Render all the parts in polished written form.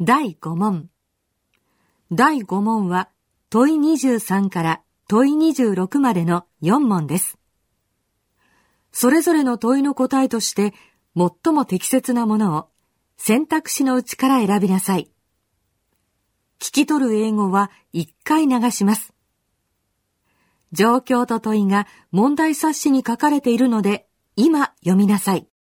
第5問。第5問は問い23から問い26までの4問です。それぞれの問いの答えとして最も適切なものを選択肢のうちから選びなさい。聞き取る英語は1回流します。状況と問いが問題冊子に書かれているので、今読みなさい。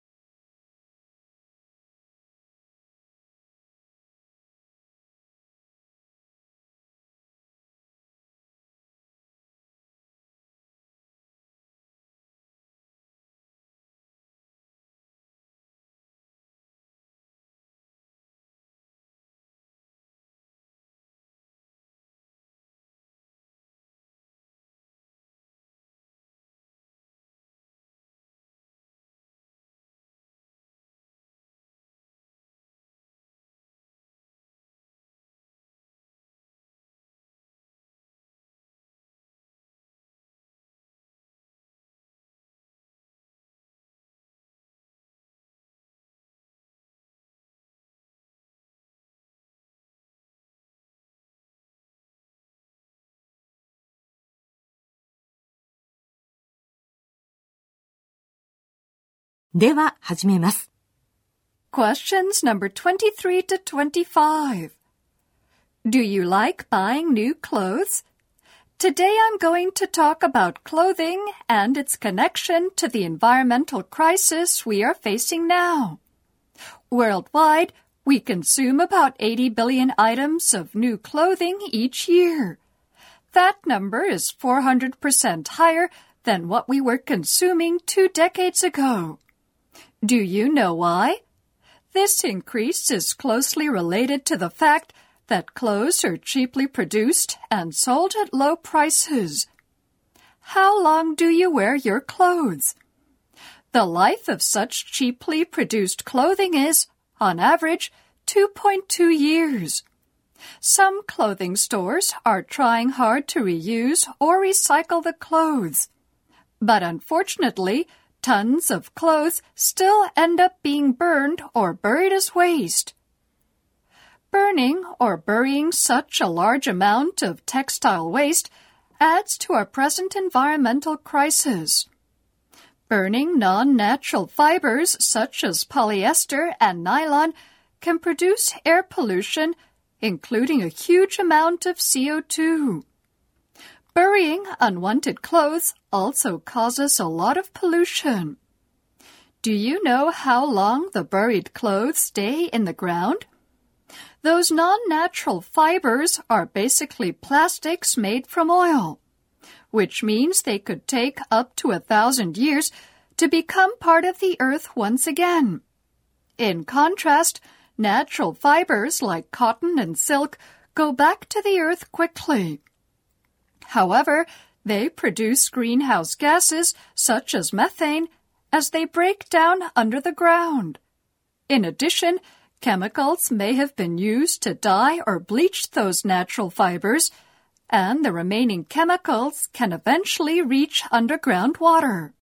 では始めます。 Questions number 23 to 25. Do you like buying new clothes? Today I'm going to talk about clothing and its connection to the environmental crisis we are facing now. Worldwide, we consume about 80 billion items of new clothing each year. That number is 400% higher than what we were consuming 2 decades ago. Do you know why? This increase is closely related to the fact that clothes are cheaply produced and sold at low prices. How long do you wear your clothes? The life of such cheaply produced clothing is, on average, 2.2 years. Some clothing stores are trying hard to reuse or recycle the clothes. But unfortunately, tons of clothes still end up being burned or buried as waste. Burning or burying such a large amount of textile waste adds to our present environmental crisis. Burning non-natural fibers such as polyester and nylon can produce air pollution, including a huge amount of CO2. Burying unwanted clothes also causes a lot of pollution. Do you know how long the buried clothes stay in the ground? Those non-natural fibers are basically plastics made from oil, which means they could take up to 1,000 years to become part of the earth once again. In contrast, natural fibers like cotton and silk go back to the earth quickly. However, they produce greenhouse gases such as methane as they break down under the ground. In addition, chemicals may have been used to dye or bleach those natural fibers, and the remaining chemicals can eventually reach underground water.